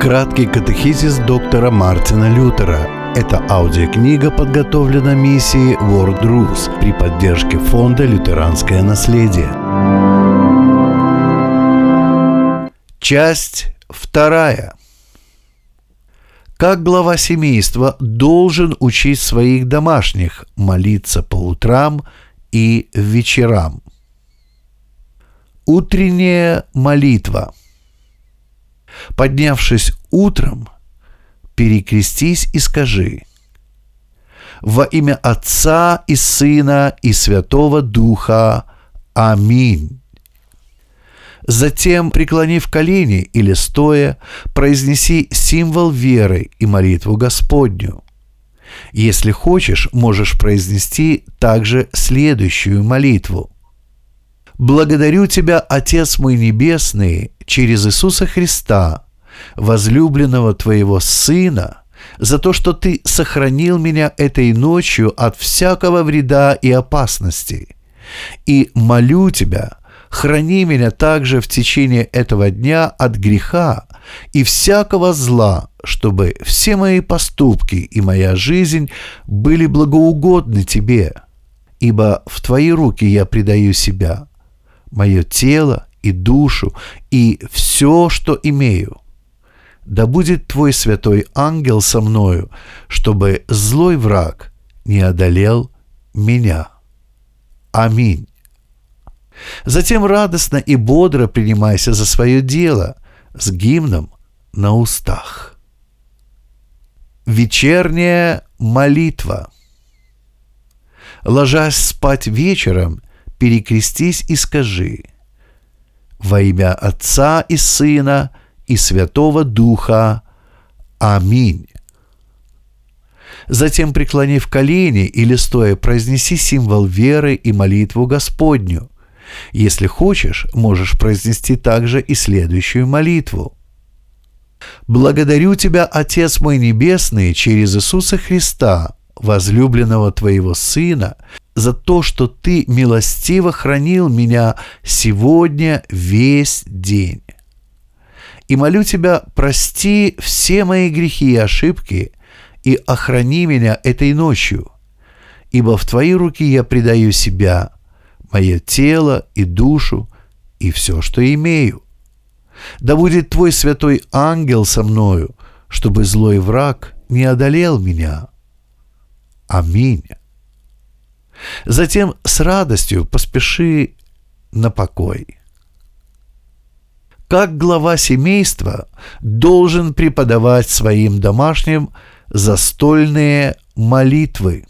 Краткий катехизис доктора Мартина Лютера. Эта аудиокнига подготовлена миссией World Rus при поддержке фонда «Лютеранское наследие». Часть 2. Как глава семейства должен учить своих домашних молиться по утрам и вечерам. Утренняя молитва. Поднявшись утром, перекрестись и скажи: «Во имя Отца и Сына и Святого Духа. Аминь». Затем, преклонив колени или стоя, произнеси символ веры и молитву Господню. Если хочешь, можешь произнести также следующую молитву. «Благодарю Тебя, Отец мой Небесный, через Иисуса Христа, возлюбленного Твоего Сына, за то, что Ты сохранил меня этой ночью от всякого вреда и опасности. И молю Тебя, храни меня также в течение этого дня от греха и всякого зла, чтобы все мои поступки и моя жизнь были благоугодны Тебе, ибо в Твои руки я предаю себя, мое тело и душу, и все, что имею. Да будет Твой святой ангел со мною, чтобы злой враг не одолел меня. Аминь». Затем радостно и бодро принимайся за свое дело с гимном на устах. Вечерняя молитва. Ложась спать вечером, перекрестись и скажи: «Во имя Отца и Сына и Святого Духа. Аминь». Затем, преклонив колени или стоя, произнеси символ веры и молитву Господню. Если хочешь, можешь произнести также и следующую молитву. «Благодарю Тебя, Отец мой Небесный, через Иисуса Христа, возлюбленного Твоего Сына, за то, что Ты милостиво хранил меня сегодня весь день. И молю Тебя, прости все мои грехи и ошибки и охрани меня этой ночью, ибо в Твои руки я предаю себя, мое тело и душу, и все, что имею. Да будет Твой святой ангел со мною, чтобы злой враг не одолел меня. Аминь». Затем с радостью поспеши на покой. Как глава семейства должен преподавать своим домашним застольные молитвы.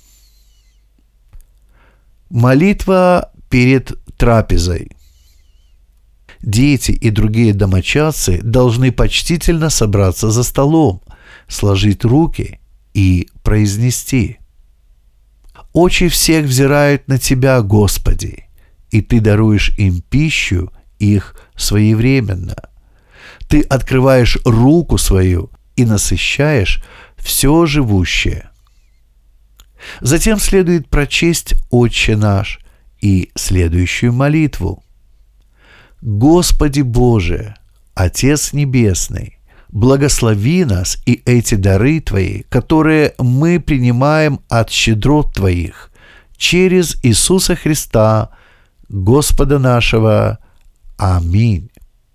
Молитва перед трапезой. Дети и другие домочадцы должны почтительно собраться за столом, сложить руки и произнести: «Очи всех взирают на Тебя, Господи, и Ты даруешь им пищу их своевременно. Ты открываешь руку свою и насыщаешь все живущее». Затем следует прочесть «Отче наш» и следующую молитву. «Господи Боже, Отец Небесный, благослови нас и эти дары Твои, которые мы принимаем от щедрот Твоих, через Иисуса Христа, Господа нашего. Аминь».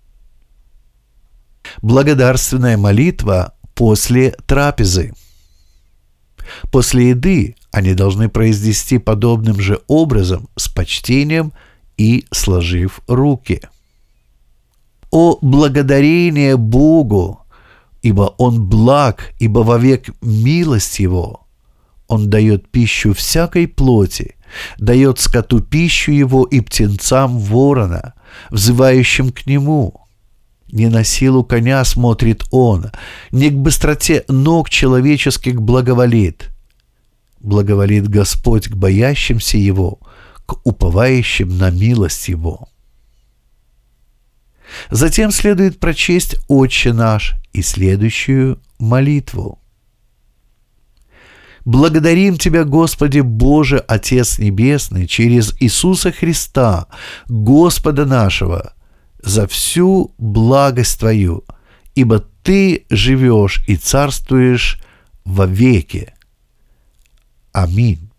Благодарственная молитва после трапезы. После еды они должны произнести подобным же образом с почтением и сложив руки. «О благодарение Богу, ибо Он благ, ибо вовек милость Его. Он дает пищу всякой плоти, дает скоту пищу Его и птенцам ворона, взывающим к Нему. Не на силу коня смотрит Он, не к быстроте ног человеческих благоволит. Благоволит Господь к боящимся Его, к уповающим на милость Его». Затем следует прочесть «Отче наш» и следующую молитву. «Благодарим Тебя, Господи Боже, Отец Небесный, через Иисуса Христа, Господа нашего, за всю благость Твою ибо Ты живешь и царствуешь вовеки. Аминь.